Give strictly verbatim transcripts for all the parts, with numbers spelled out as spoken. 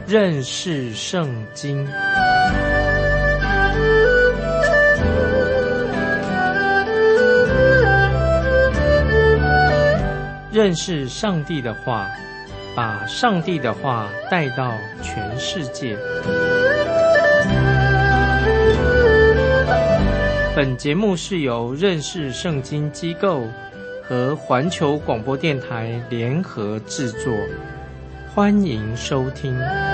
认识圣经。认识上帝的话，把上帝的话带到全世界。本节目是由认识圣经机构和环球广播电台联合制作，欢迎收听。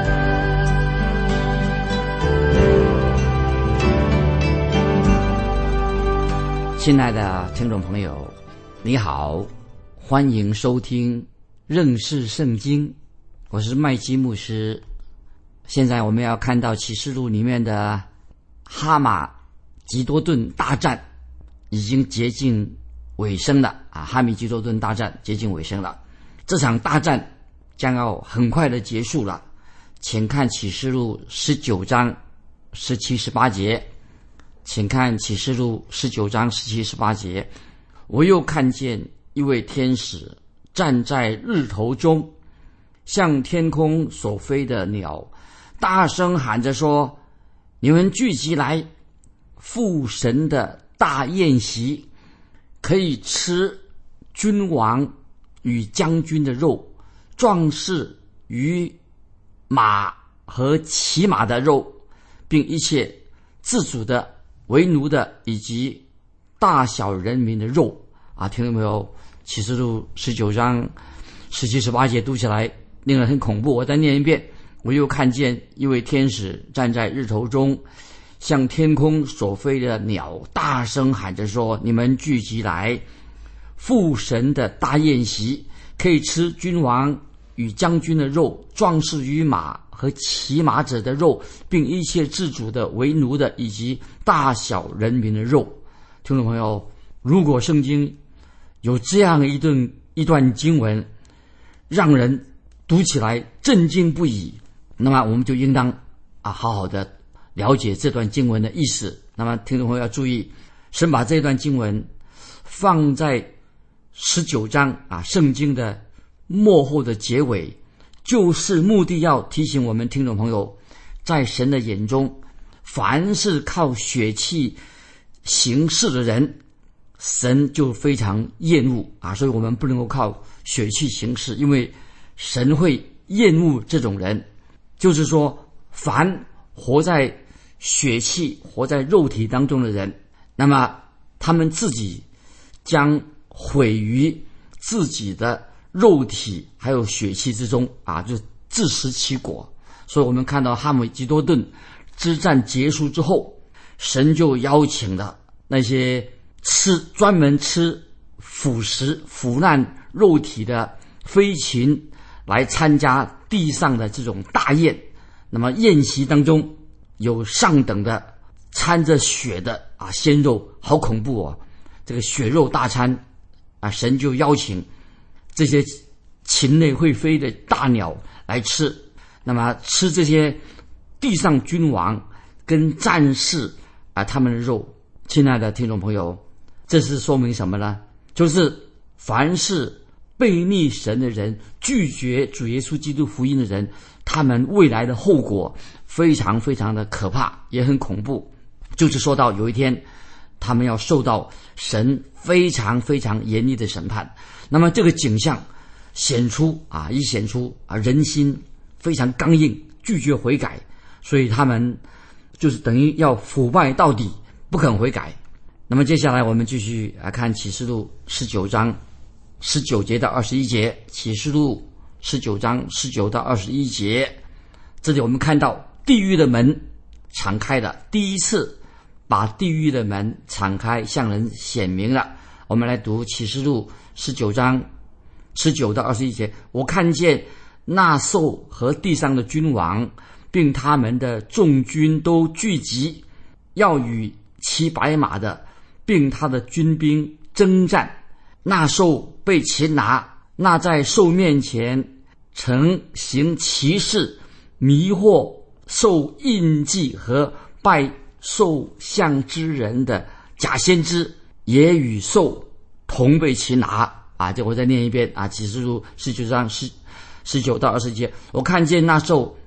亲爱的听众朋友，你好，欢迎收听认识圣经，我是麦基牧师。现在我们要看到启示录里面的哈马吉多顿大战已经接近尾声了啊！哈米吉多顿大战接近尾声了，这场大战将要很快的结束了。请看启示录十九章十七十八节，请看启示录十九章十七十八节。我又看见一位天使站在日头中，向天空所飞的鸟大声喊着说：你们聚集来，父神的大宴席，可以吃君王与将军的肉，壮士与马和骑马的肉，并一切自主的、为奴的以及大小人民的肉。啊，听到没有？启示录十九章十七十八节读起来令人很恐怖。我再念一遍。我又看见一位天使站在日头中，向天空所飞的鸟大声喊着说：你们聚集来，父神的大宴席，可以吃君王与将军的肉，壮士与马和骑马者的肉，并一切自主的、为奴的以及大小人民的肉。听众朋友，如果圣经有这样一段一段经文让人读起来震惊不已，那么我们就应当啊好好的了解这段经文的意思。那么听众朋友要注意，神把这段经文放在十九章啊圣经的末后的结尾，就是目的要提醒我们听众朋友，在神的眼中，凡是靠血气行事的人，神就非常厌恶啊，所以我们不能够靠血气行事，因为神会厌恶这种人。就是说，凡活在血气、活在肉体当中的人，那么他们自己将毁于自己的肉体还有血气之中啊，就自食其果。所以我们看到哈姆吉多顿之战结束之后，神就邀请了那些吃专门吃腐食腐烂肉体的飞禽来参加地上的这种大宴。那么宴席当中有上等的掺着血的啊鲜肉，好恐怖哦！这个血肉大餐啊，神就邀请这些禽类会飞的大鸟来吃。那么吃这些地上君王跟战士啊他们的肉。亲爱的听众朋友，这是说明什么呢？就是凡是悖逆神的人，拒绝主耶稣基督福音的人，他们未来的后果非常非常的可怕，也很恐怖。就是说到有一天他们要受到神非常非常严厉的审判。那么这个景象显出啊，一显出啊人心非常刚硬，拒绝悔改，所以他们就是等于要腐败到底，不肯悔改。那么接下来我们继续来看启示录十九章十九节到二十一节。启示录十九章十九到二十一节，这里我们看到地狱的门敞开了，第一次把地狱的门敞开，向人显明了。我们来读启示录十九章十九到二十一节。我看见那兽和地上的君王并他们的众军都聚集，要与骑白马的并他的军兵征战。那兽被擒拿，那在兽面前曾行奇事，迷惑受印记和拜兽像之人的假先知，也与兽同被擒拿。啊，这我再念一遍啊，启示录十九章十十九到二十节。我看见那兽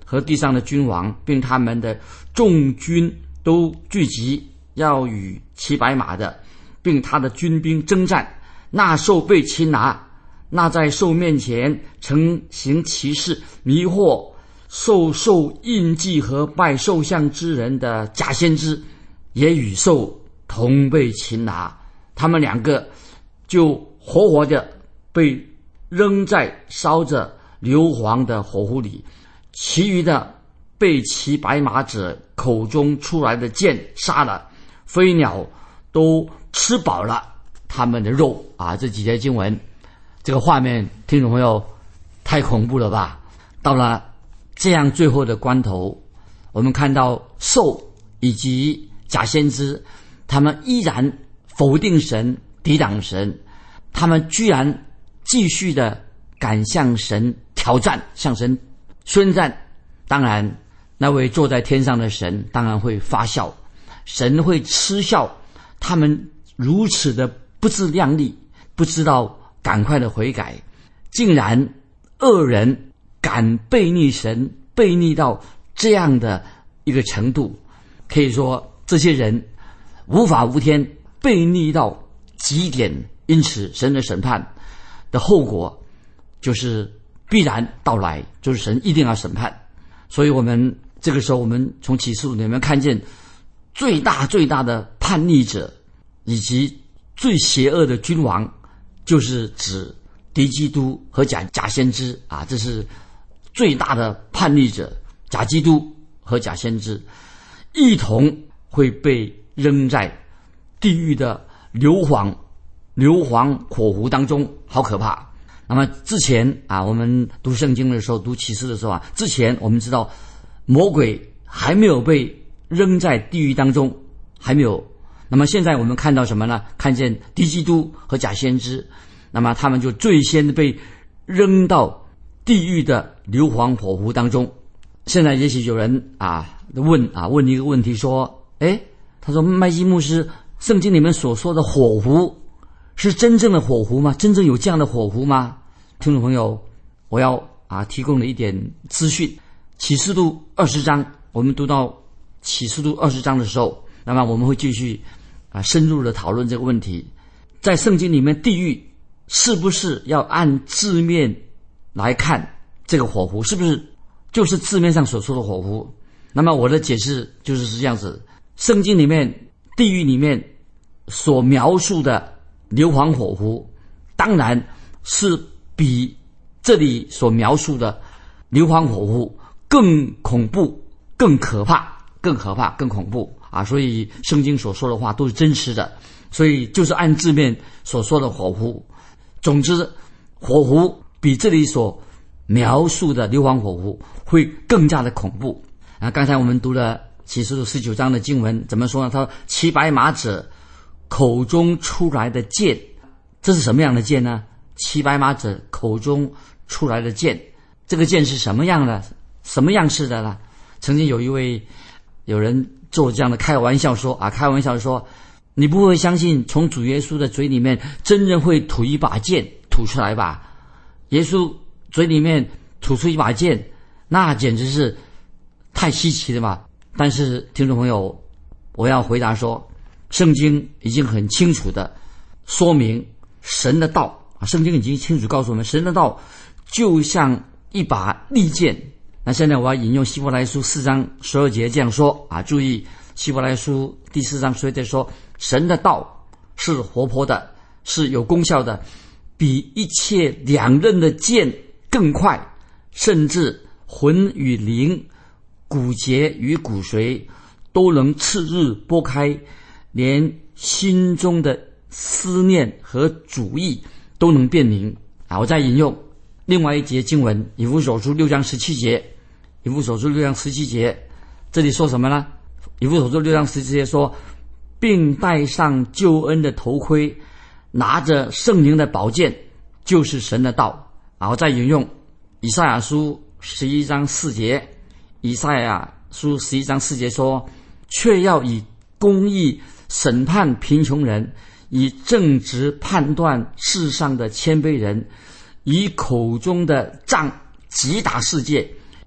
和地上的君王，并他们的众军都聚集，要与骑白马的并他的军兵征战。那兽被擒拿，那在兽面前曾行奇事，迷惑兽受印记和拜兽像之人的假先知，也与兽同被擒拿。他们两个就活活的被扔在烧着硫磺的火湖里，其余的被骑白马者口中出来的箭杀了，飞鸟都吃饱了他们的肉啊！这几节经文，这个画面，听众朋友，太恐怖了吧？到了这样最后的关头，我们看到兽以及假先知，他们依然否定神，抵挡神，他们居然继续的敢向神挑战，向神宣战。当然那位坐在天上的神当然会发笑，神会嗤笑他们如此的不自量力，不知道赶快的悔改，竟然恶人敢悖逆神，悖逆到这样的一个程度，可以说这些人无法无天，悖逆到极点。因此神的审判的后果就是必然到来，就是神一定要审判。所以我们这个时候，我们从启示录里面看见最大最大的叛逆者以及最邪恶的君王，就是指敌基督和假假先知啊，这是最大的叛逆者，假基督和假先知一同会被扔在地狱的硫磺硫磺火湖当中，好可怕。那么之前啊，我们读圣经的时候，读启示的时候啊，之前我们知道魔鬼还没有被扔在地狱当中，还没有。那么现在我们看到什么呢？看见敌基督和假先知，那么他们就最先被扔到地狱的硫磺火湖当中。现在也许有人啊问啊问一个问题说，诶，他说麦基牧师，圣经里面所说的火湖是真正的火湖吗？真正有这样的火湖吗？听众朋友，我要啊提供了一点资讯。启示录二十章，我们读到启示录二十章的时候，那么我们会继续啊深入的讨论这个问题。在圣经里面，地狱是不是要按字面来看这个火湖，是不是就是字面上所说的火湖？那么我的解释就是这样子，圣经里面地狱里面所描述的硫磺火湖，当然是比这里所描述的硫磺火湖更恐怖、更可怕、更可怕、更恐怖啊！所以圣经所说的话都是真实的，所以就是按字面所说的火湖。总之，火湖比这里所描述的硫磺火湖会更加的恐怖啊！刚才我们读了启示录十九章的经文，怎么说呢？他说骑白马者口中出来的剑，这是什么样的剑呢？骑白马者口中出来的剑，这个剑是什么样的？什么样式的呢？曾经有一位有人做这样的开玩笑说啊，开玩笑说，你不会相信从主耶稣的嘴里面真正会吐一把剑吐出来吧？耶稣嘴里面吐出一把剑，那简直是太稀奇了吧？但是听众朋友，我要回答说，圣经已经很清楚的说明神的道啊，圣经已经清楚告诉我们，神的道就像一把利剑。那现在我要引用希伯来书四章十二节这样说啊，注意希伯来书第四章十二节说，神的道是活泼的，是有功效的，比一切两刃的剑更快，甚至魂与灵、骨节与骨髓都能次日拨开，连心中的思念和主意都能辨明啊！我再引用另外一节经文，以弗所书六章十七节，以弗所书六章十七节，这里说什么呢？以弗所书六章十七节说，并戴上救恩的头盔，拿着圣灵的宝剑，就是神的道。然后再引用以赛亚书十一章四节，以赛亚书十一章四节说，却要以公义审判贫穷人，以正直判断世上的谦卑人，以口中的杖击打世界，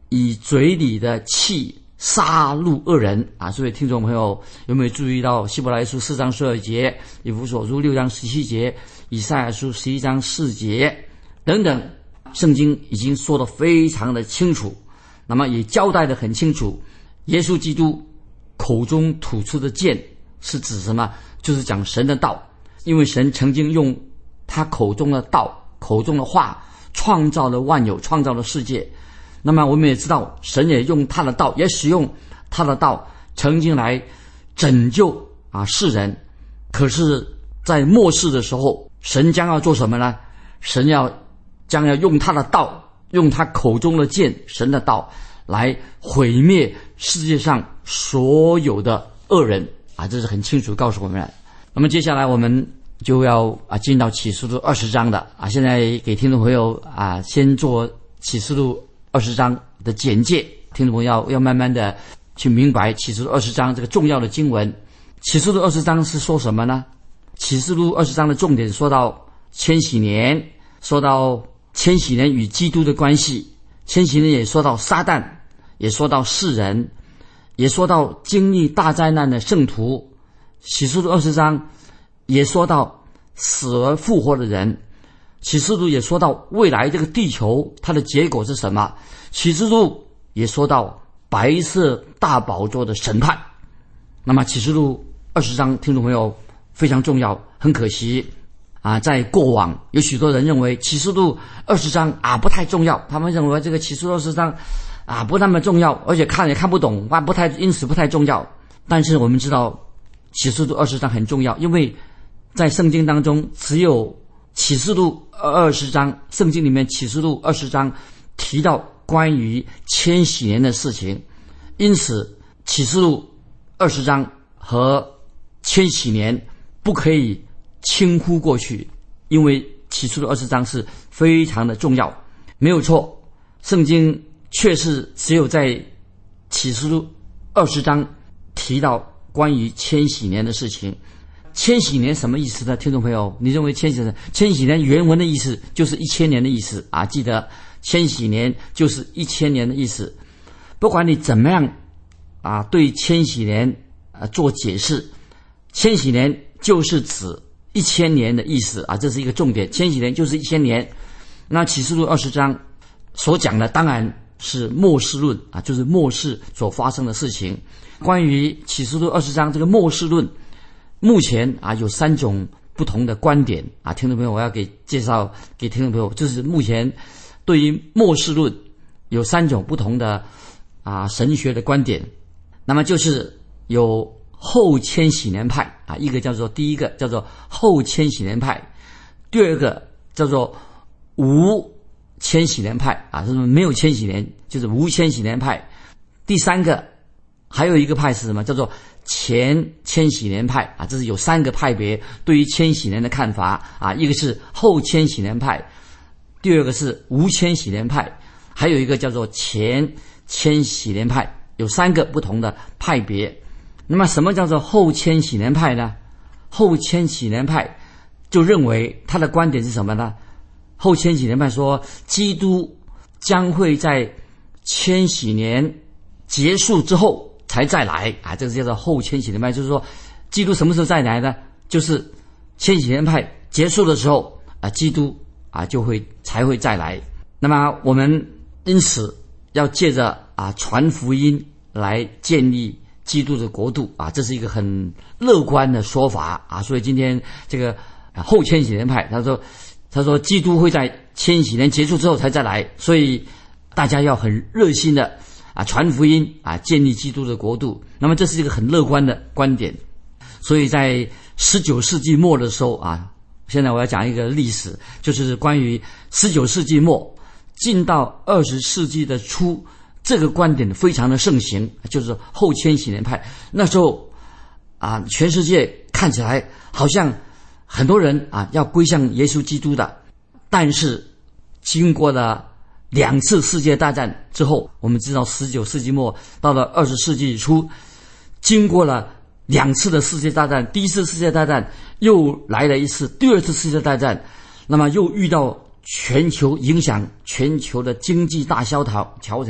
以嘴里的气杀戮恶人啊！所以听众朋友有没有注意到希伯来书四章十二节、以弗所书六章十七节、以赛亚书十一章四节等等，圣经已经说得非常的清楚，那么也交代得很清楚，耶稣基督口中吐出的剑是指什么？就是讲神的道，因为神曾经用他口中的道、口中的话创造了万有，创造了世界。那么我们也知道，神也用他的道，也使用他的道曾经来拯救啊世人。可是在末世的时候，神将要做什么呢？神要将要用他的道，用他口中的剑，神的道来毁灭世界上所有的恶人啊，这是很清楚告诉我们了。那么接下来我们就要啊进到启示录二十章的啊，现在给听众朋友啊先做启示录二十章的简介，听众朋友要要慢慢的去明白启示录二十章这个重要的经文。启示录二十章是说什么呢？启示录二十章的重点说到千禧年，说到千禧年与基督的关系，千禧年也说到撒旦，也说到世人，也说到经历大灾难的圣徒。启示录二十章也说到死而复活的人，启示录也说到未来这个地球它的结果是什么，启示录也说到白色大宝座的审判。那么启示录二十章听众朋友非常重要，很可惜啊，在过往有许多人认为启示录二十章啊不太重要，他们认为这个启示录二十章啊不那么重要，而且看也看不懂啊，不太因此不太重要。但是我们知道启示录二十章很重要，因为在圣经当中只有启示录二十章，圣经里面启示录二十章提到关于千禧年的事情，因此启示录二十章和千禧年不可以轻忽过去，因为启示录二十章是非常的重要。没有错，圣经确实只有在启示录二十章提到关于千禧年的事情。千禧年什么意思呢？听众朋友，你认为千禧年千禧年原文的意思就是一千年的意思啊？记得千禧年就是一千年的意思。不管你怎么样啊对千禧年啊做解释，千禧年就是指一千年的意思啊，这是一个重点。千禧年就是一千年。那启示录二十章所讲的当然是末世论啊，就是末世所发生的事情。关于启示录二十章这个末世论，目前啊有三种不同的观点啊，听众朋友，我要给介绍给听众朋友，就是目前对于末世论有三种不同的啊神学的观点。那么就是有后千禧年派啊，一个叫做第一个叫做后千禧年派，第二个叫做无千禧年派啊，就是没有千禧年，就是无千禧年派。第三个还有一个派是什么？叫做前千禧年派啊，这是有三个派别对于千禧年的看法啊，一个是后千禧年派，第二个是无千禧年派，还有一个叫做前千禧年派，有三个不同的派别。那么什么叫做后千禧年派呢？后千禧年派就认为他的观点是什么呢？后千禧年派说，基督将会在千禧年结束之后才再来啊，这个叫做后千禧年派，就是说基督什么时候再来呢？就是千禧年派结束的时候啊，基督啊就会才会再来。那么我们因此要借着啊传福音来建立基督的国度啊，这是一个很乐观的说法啊。所以今天这个、啊、后千禧年派他说他说基督会在千禧年结束之后才再来，所以大家要很热心的啊传福音啊，建立基督的国度。那么这是一个很乐观的观点。所以在十九世纪末的时候啊，现在我要讲一个历史，就是关于十九世纪末进到二十世纪的初，这个观点非常的盛行，就是后千禧年派。那时候啊，全世界看起来好像很多人啊要归向耶稣基督的，但是经过了两次世界大战之后，我们知道十九世纪末到了二十世纪初，经过了两次的世界大战，第一次世界大战又来了一次，第二次世界大战，那么又遇到全球影响全球的经济大萧条，条条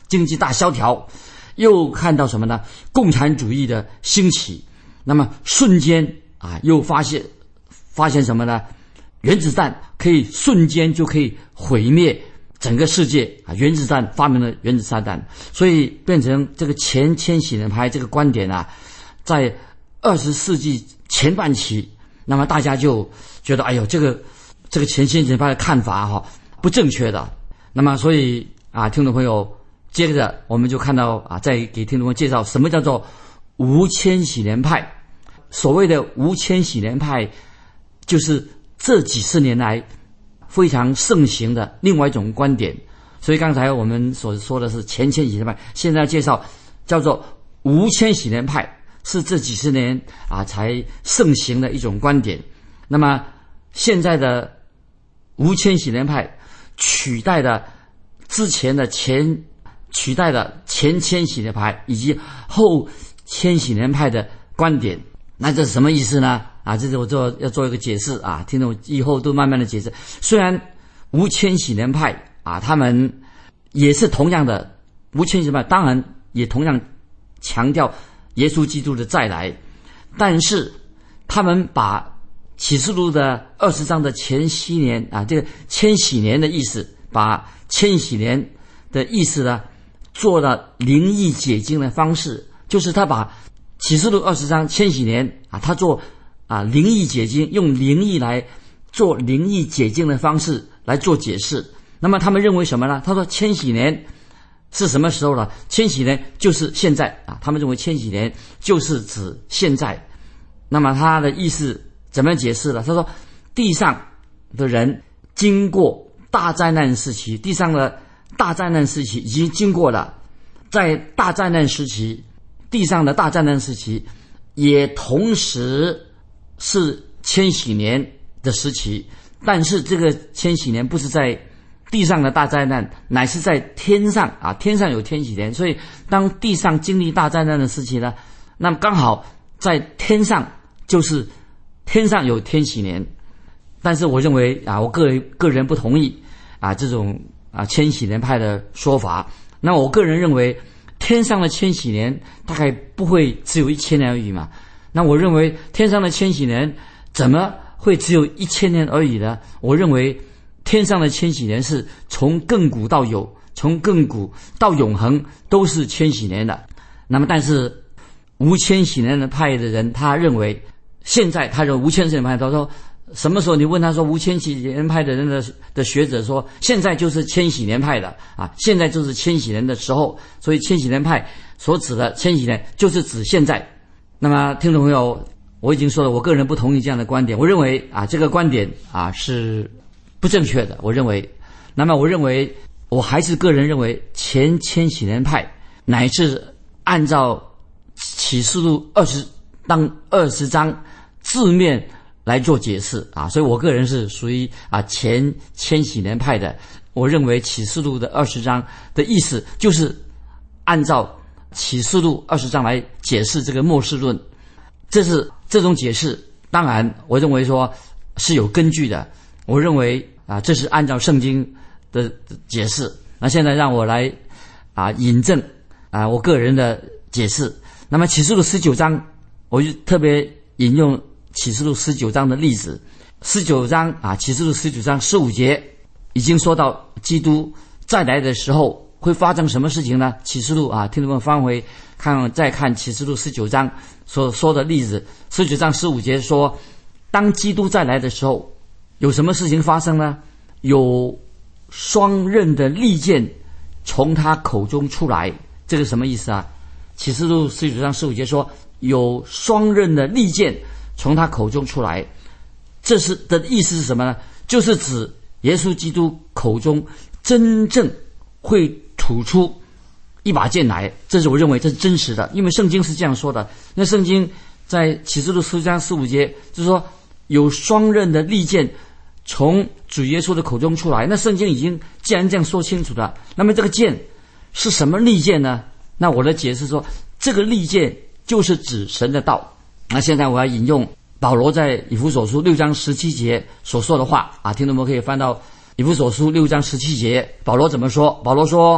经济大萧条，又看到什么呢？共产主义的兴起。那么瞬间啊，又发现发现什么呢？原子弹可以瞬间就可以毁灭整个世界啊！原子弹发明了原子炸弹，所以变成这个前千禧年派这个观点啊，在二十世纪前半期，那么大家就觉得，哎呦，这个这个前千禧年派的看法哈、哦、不正确的。那么所以啊，听众朋友，接着我们就看到啊，再给听众朋友介绍什么叫做无千禧年派。所谓的无千禧年派，就是这几十年来非常盛行的另外一种观点。所以刚才我们所说的是前千禧年派，现在介绍叫做无千禧年派，是这几十年啊才盛行的一种观点。那么现在的无千禧年派取代了之前的前取代了前千禧年派以及后千禧年派的观点。那这是什么意思呢？啊，这是我做要做一个解释啊，听众以后都慢慢的解释。虽然无千禧年派啊，他们也是同样的无千禧年派，当然也同样强调耶稣基督的再来，但是他们把启示录的二十章的前禧年啊，这个千禧年的意思，把千禧年的意思呢，做了灵意解经的方式，就是他把启示录二十章千禧年啊，他做啊灵意解经，用灵意来做灵意解经的方式来做解释。那么他们认为什么呢？他说千禧年是什么时候呢？千禧年就是现在啊，他们认为千禧年就是指现在。那么他的意思怎么解释了？他说地上的人经过大灾难时期，地上的大灾难时期已经经过了，在大灾难时期，地上的大灾难时期也同时是千禧年的时期，但是这个千禧年不是在地上的大灾难，乃是在天上啊，天上有千禧年。所以当地上经历大灾难的时期呢，那么刚好在天上就是天上有千禧年。但是我认为啊，我个人个人不同意啊这种啊千禧年派的说法。那我个人认为天上的千禧年大概不会只有一千年而已嘛。那我认为天上的千禧年怎么会只有一千年而已呢？我认为天上的千禧年是从亘古到有，从亘古到永恒都是千禧年的。那么但是无千禧年的派的人，他认为现在他认为无千禧年派，他说什么时候你问他说无千禧年派的人的的学者说现在就是千禧年派的啊，现在就是千禧年的时候，所以千禧年派所指的千禧年就是指现在。那么听众朋友，我已经说了，我个人不同意这样的观点，我认为啊这个观点啊是不正确的，我认为。那么我认为我还是个人认为前千禧年派乃是按照启示录二十当二十章字面来做解释啊，所以我个人是属于啊前千禧年派的。我认为启示录的二十章的意思就是按照启示录二十章来解释这个末世论，这是这种解释，当然我认为说是有根据的。我认为啊，这是按照圣经的解释。那现在让我来啊引证啊我个人的解释。那么启示录十九章，我就特别引用启示录十九章的例子。十九章啊，启示录十九章十五节已经说到基督再来的时候会发生什么事情呢？启示录啊，听众们翻回看，再看启示录十九章所说的例子。十九章十五节说，当基督再来的时候，有什么事情发生呢？有双刃的利剑从他口中出来。这个什么意思啊？启示录十九章十五节说，有双刃的利剑从他口中出来。这是的意思是什么呢？就是指耶稣基督口中真正会吐出一把剑来。这是我认为这是真实的，因为圣经是这样说的。那圣经在启示录十章十五节就是说，有双刃的利剑从主耶稣的口中出来。那圣经已经既然这样说清楚了，那么这个剑是什么利剑呢？那我的解释说，这个利剑就是指神的道。那现在我要引用保罗在以弗所书六章十七节所说的话啊，听众们可以翻到以弗所书六章十七节，保罗怎么说？保罗说，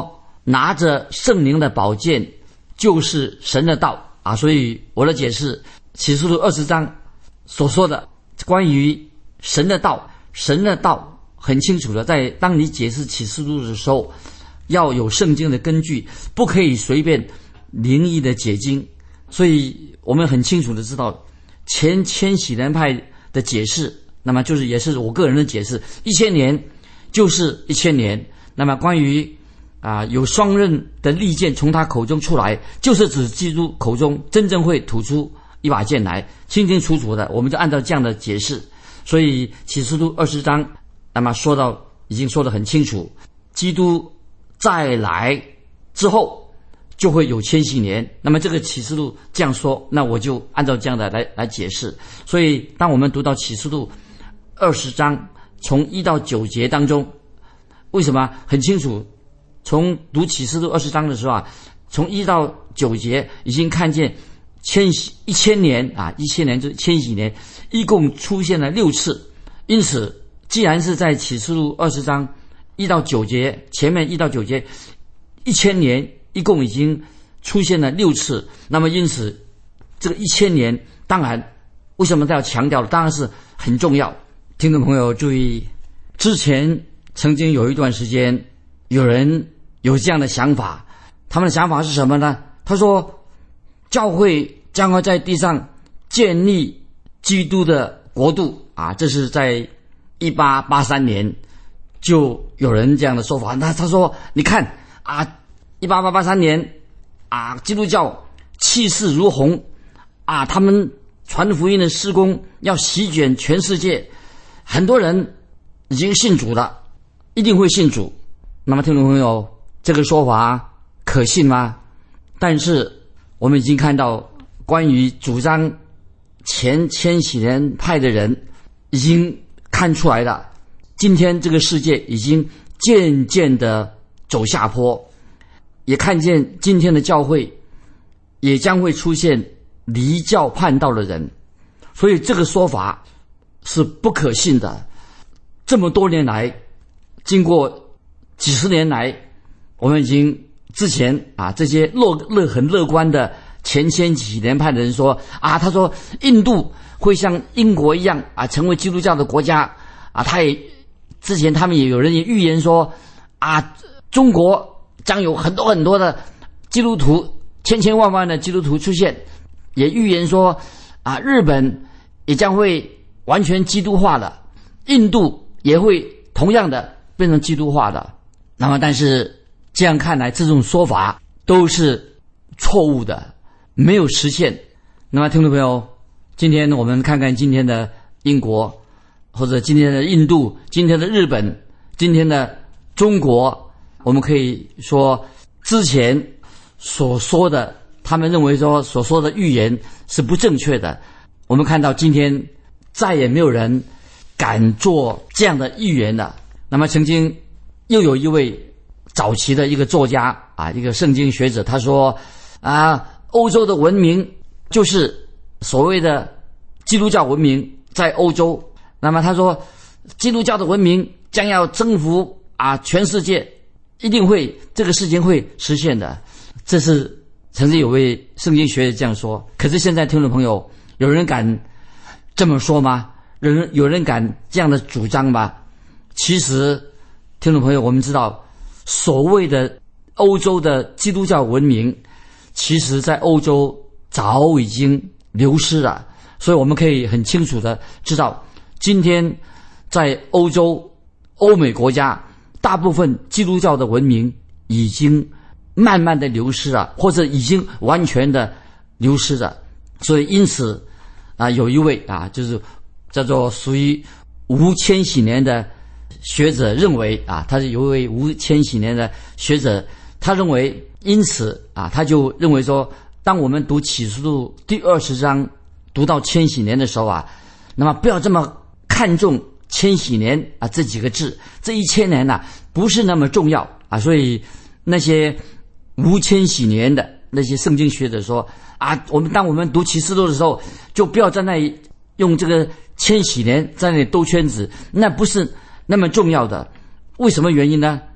拿着圣灵的宝剑，就是神的道啊。所以我的解释，启示录二十章所说的关于神的道，神的道很清楚的，在当你解释启示录的时候，要有圣经的根据，不可以随便灵异的解经。所以我们很清楚的知道，前千禧年派的解释，那么就是也是我个人的解释，一千年就是一千年。那么关于啊、呃、有双刃的利剑从他口中出来，就是指基督口中真正会吐出一把剑来，清清楚楚的，我们就按照这样的解释。所以启示录二十章，那么说到已经说得很清楚，基督再来之后就会有千禧年。那么这个启示录这样说，那我就按照这样的来来解释。所以当我们读到启示录二十章从一到九节当中，为什么很清楚？从读启示录二十章的时候啊，从一到九节已经看见千禧一千年啊，一千年就是千禧年，一共出现了六次。因此，既然是在启示录二十章一到九节前面一到九节，一千年一共已经出现了六次。那么因此，这个一千年当然为什么要强调？当然是很重要。听众朋友注意，之前曾经有一段时间，有人有这样的想法，他们的想法是什么呢？他说，教会将会在地上建立基督的国度啊，这是在一八八三年就有人这样的说法。那他说，你看啊，一八八三年啊，基督教气势如虹啊，他们传福音的事工要席卷全世界，很多人已经信主了，一定会信主。那么听众朋友，这个说法可信吗？但是我们已经看到，关于主张前千禧年派的人已经看出来了，今天这个世界已经渐渐的走下坡，也看见今天的教会也将会出现离教叛道的人，所以这个说法是不可信的。这么多年来，经过几十年来，我们已经之前啊，这些乐乐很乐观的前千禧年派的人说啊，他说印度会像英国一样啊，成为基督教的国家啊。他也之前他们也有人也预言说啊，中国将有很多很多的基督徒，千千万万的基督徒出现，也预言说啊，日本也将会完全基督化的，印度也会同样的变成基督化的。那么但是这样看来，这种说法都是错误的，没有实现。那么听众朋友，今天我们看看今天的英国，或者今天的印度，今天的日本，今天的中国，我们可以说之前所说的，他们认为说所说的预言是不正确的。我们看到今天再也没有人敢做这样的预言了。那么曾经又有一位早期的一个作家啊，一个圣经学者，他说啊，欧洲的文明就是所谓的基督教文明在欧洲。那么他说，基督教的文明将要征服啊全世界，一定会这个事情会实现的。这是曾经有位圣经学者这样说。可是现在听众朋友，有人敢这么说吗？有人有人敢这样的主张吗？其实听众朋友，我们知道所谓的欧洲的基督教文明，其实在欧洲早已经流失了。所以我们可以很清楚的知道，今天在欧洲欧美国家，大部分基督教的文明已经慢慢的流失了，或者已经完全的流失了。所以因此啊，有一位啊，就是叫做属于无千禧年的学者认为啊，他是有一位无千禧年的学者，他认为因此啊，他就认为说，当我们读启示录第二十章读到千禧年的时候啊，那么不要这么看重千禧年啊这几个字，这一千年啊不是那么重要啊。所以那些无千禧年的那些圣经学者说啊，我们当我们读启示录的时候，就不要在那里用这个千禧年在那里兜圈子，那不是那么重要的。为什么原因呢？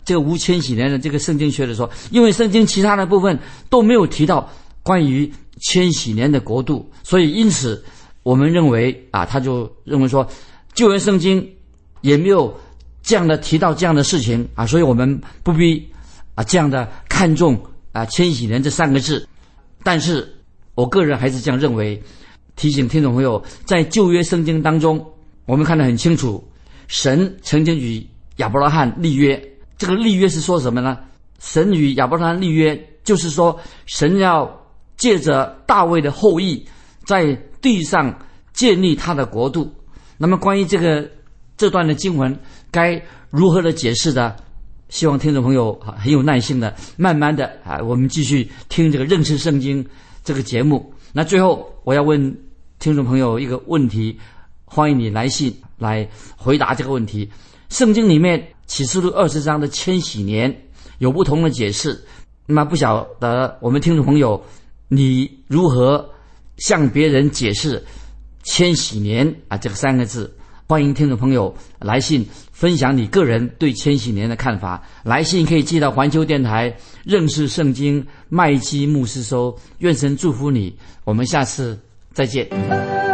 这个无千禧年的这个圣经学的说，因为圣经其他的部分都没有提到关于千禧年的国度，所以因此我们认为啊，他就认为说旧约圣经也没有这样的提到这样的事情啊，所以我们不必啊这样的看重啊千禧年这三个字。但是我个人还是这样认为，提醒听众朋友，在旧约圣经当中，我们看得很清楚，神曾经与亚伯拉罕立约。这个立约是说什么呢？神与亚伯拉罕立约，就是说神要借着大卫的后裔在地上建立他的国度。那么关于这个这段的经文该如何的解释呢？希望听众朋友很有耐心的慢慢的啊，我们继续听这个认识圣经这个节目。那最后我要问听众朋友一个问题，欢迎你来信来回答这个问题。圣经里面启示录二十章的千禧年有不同的解释，那么不晓得我们听众朋友你如何向别人解释千禧年啊这个三个字？欢迎听众朋友来信分享你个人对千禧年的看法。来信可以寄到环球电台认识圣经麦基牧师收。愿神祝福你，我们下次再见。